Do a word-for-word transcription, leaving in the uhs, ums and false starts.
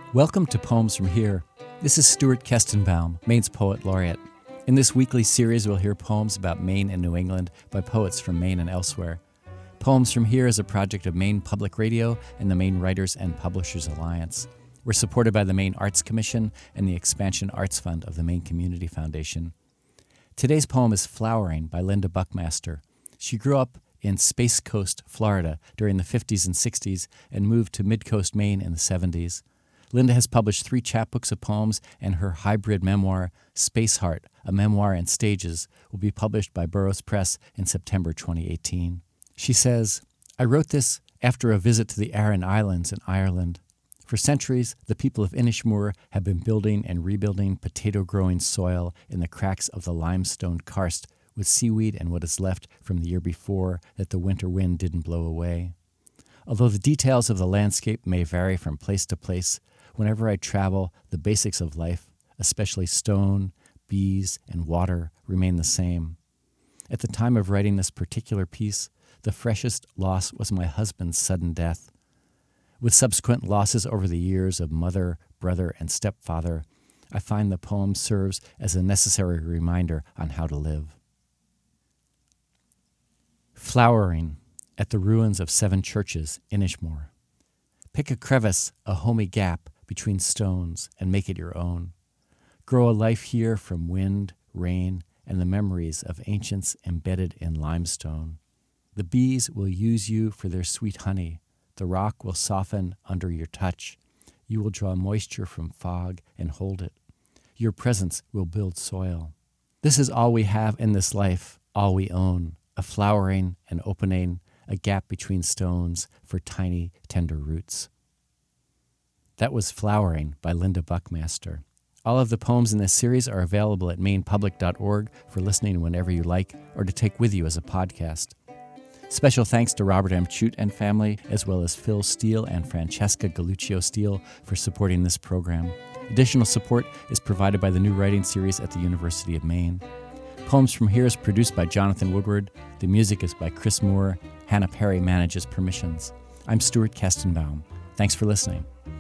Welcome to Poems from Here. This is Stuart Kestenbaum, Maine's Poet Laureate. In this weekly series, we'll hear poems about Maine and New England by poets from Maine and elsewhere. Poems from Here is a project of Maine Public Radio and the Maine Writers and Publishers Alliance. We're supported by the Maine Arts Commission and the Expansion Arts Fund of the Maine Community Foundation. Today's poem is Flowering by Linda Buckmaster. She grew up in Space Coast, Florida during the fifties and sixties and moved to Midcoast, Maine in the seventies. Linda has published three chapbooks of poems, and her hybrid memoir, Space Heart, a memoir in stages, will be published by Burroughs Press in September twenty eighteen. She says, I wrote this after a visit to the Aran Islands in Ireland. For centuries, the people of Inishmore have been building and rebuilding potato-growing soil in the cracks of the limestone karst with seaweed and what is left from the year before that the winter wind didn't blow away. Although the details of the landscape may vary from place to place, whenever I travel, the basics of life, especially stone, bees, and water, remain the same. At the time of writing this particular piece, the freshest loss was my husband's sudden death. With subsequent losses over the years of mother, brother, and stepfather, I find the poem serves as a necessary reminder on how to live. Flowering at the ruins of seven churches, Inishmore. Pick a crevice, a homey gap between stones, and make it your own. Grow a life here from wind, rain, and the memories of ancients embedded in limestone. The bees will use you for their sweet honey. The rock will soften under your touch. You will draw moisture from fog and hold it. Your presence will build soil. This is all we have in this life, all we own, a flowering, an opening, a gap between stones for tiny, tender roots. That was Flowering by Linda Buckmaster. All of the poems in this series are available at maine public dot org for listening whenever you like or to take with you as a podcast. Special thanks to Robert M. Chute and family, as well as Phil Steele and Francesca Galluccio Steele for supporting this program. Additional support is provided by the New Writing Series at the University of Maine. Poems from Here is produced by Jonathan Woodward. The music is by Chris Moore. Hannah Perry manages permissions. I'm Stuart Kestenbaum. Thanks for listening.